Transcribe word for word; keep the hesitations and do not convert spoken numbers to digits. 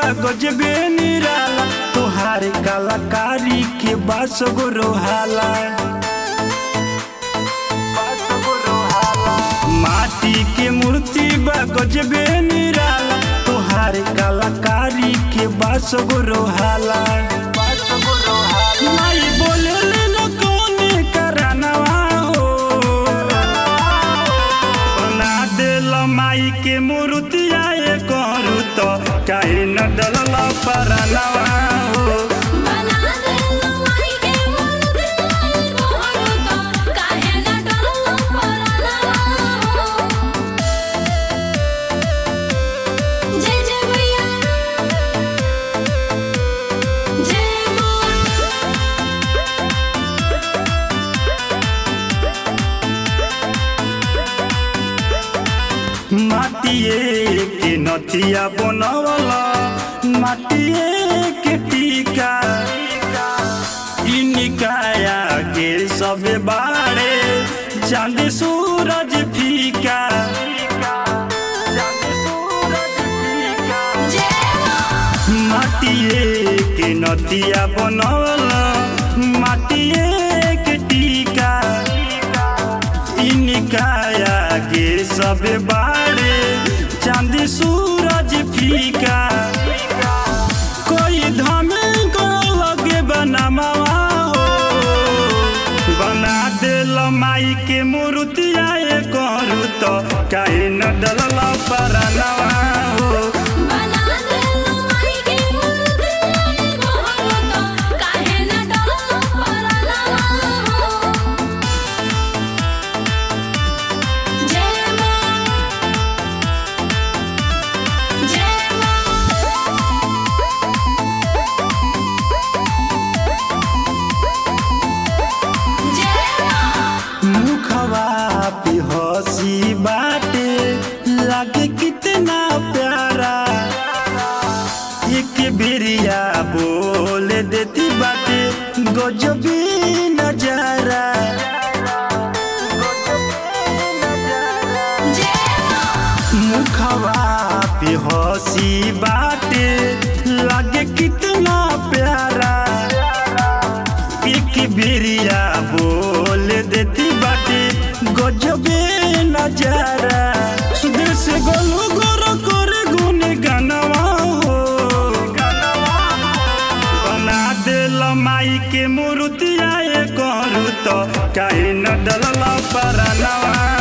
गजबे निराला तोहार कलाकारी के बास गो रोहाला। माटी के मूर्ति बा गजबे निराला तोहार कलाकारी के बास गो रोहाला। नहीं बोले न कौने करनवा हो बना देल माई के मूर्तिया ये करू तो काहे न डलला परनवा हो। माटिए के नथिया बनवला माटिए के टीका इनिकाया के सब बारे चांद सूरज फीका। माटिए के नथिया बनवला माटिए के टीका इनिकाया के सब बारे चांद सूरज फीका। कोई धमे को लगे बनवा हो बना देल माई के मूर्तिया ये करू तो काहे न डलला परनवा हो। हसी बाटे लागे कितना प्यारा एक बिरिया बोल देती बाटे गजबी नजारा। मुखवा पे हसी बाटे लागे कितना प्यारा एक बिरिया बोल देती बाटे गजबे नजारा। सुदेश से गोलू गोरो करे गुन गनवा हो बना देल माई के मूर्तिया ये करू तो काहे न डलला परनवा।